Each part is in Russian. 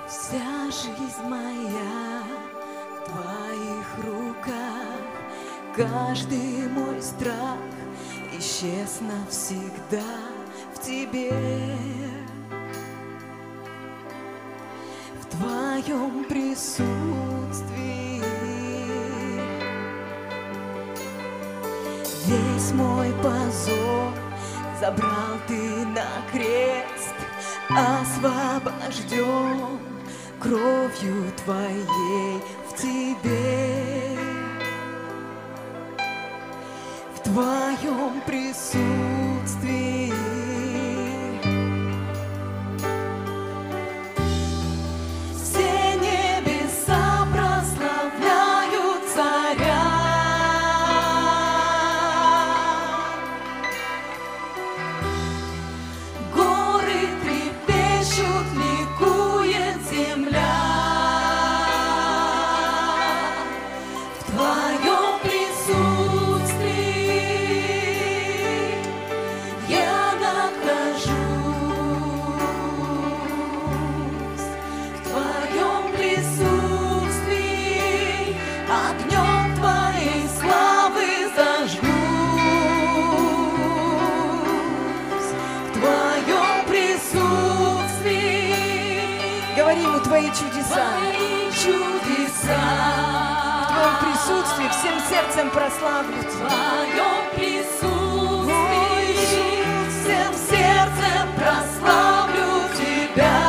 Вся жизнь моя в твоих руках, каждый мой страх исчез навсегда в тебе. В твоем присутствии весь мой позор забрал ты на крест, освобожден кровью твоей в тебе. В твоем присутствии все небеса прославляют царя. Горы трепещут, ликует земля. В твоем присутствии я нахожусь. В твоем присутствии огнем твоей славы зажгусь. В твоем присутствии говори ему твои чудеса. В твоем присутствии всем сердцем прославлю тебя. В твоем присутствии всем сердцем прославлю тебя.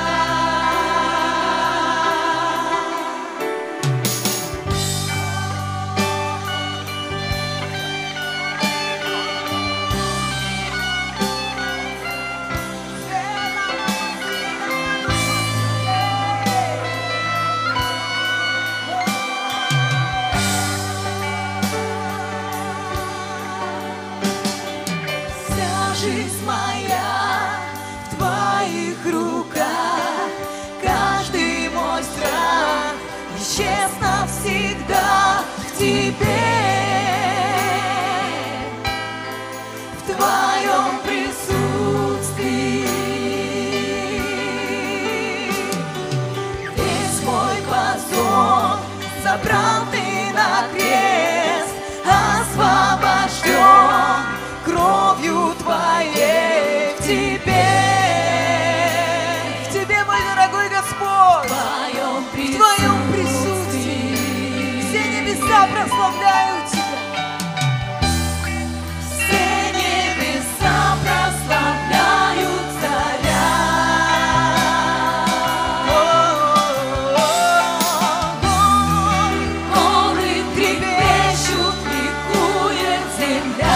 Жизнь моя в твоих руках, каждый мой страх исчез навсегда в тебе. В твоем присутствии весь мой позор забрал ты на крест, освобожден кровью твоей в тебе. В тебе, мой дорогой Господь, в твоем присутствии все небеса прославляют тебя. Все небеса прославляют царя. Горы трепещут, ликует земля.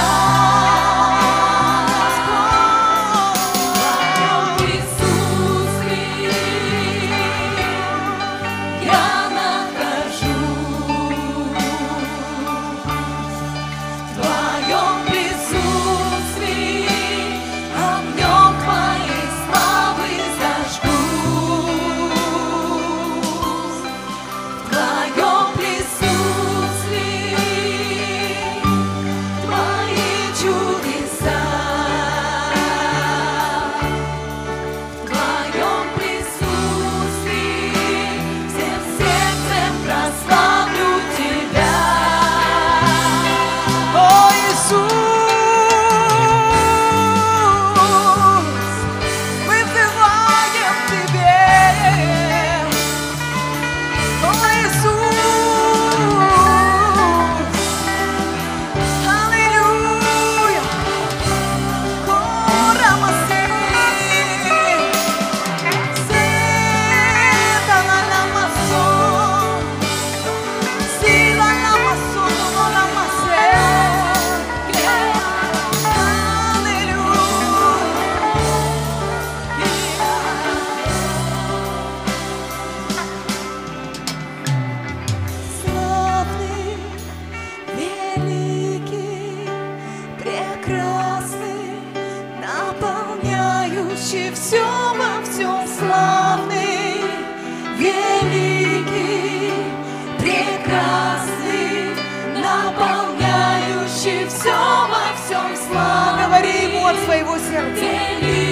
Все во всем славный, великий, прекрасный, наполняющий все во всем славный. Говори ему от своего сердца.